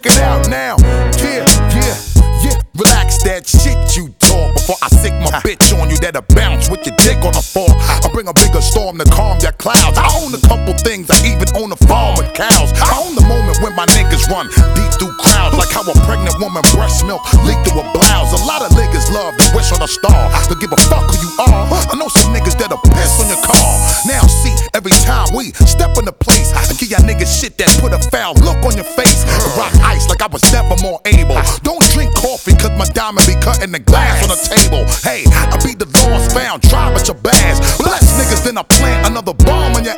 check it out now. Yeah, yeah, yeah. Relax that shit you talk before I sick my bitch on you that'll bounce with your dick on the floor. I bring a bigger storm to calm your clouds. I own a couple things, I even own a farm with cows. I own the moment when my niggas run deep through crowds, like how a pregnant woman breast milk leak through a blouse. A lot of niggas love to wish on a star, to give a fuck who you are. I know some niggas that'll piss on your car. Now see, every time we step in the place, I give y'all niggas shit that put a foul look on your face. Rock ice like I was never more able. Don't drink coffee cause my diamond be cutting the glass on the table. Hey, I be the lost found, try but your bass. Bless niggas, then I plant another bomb in your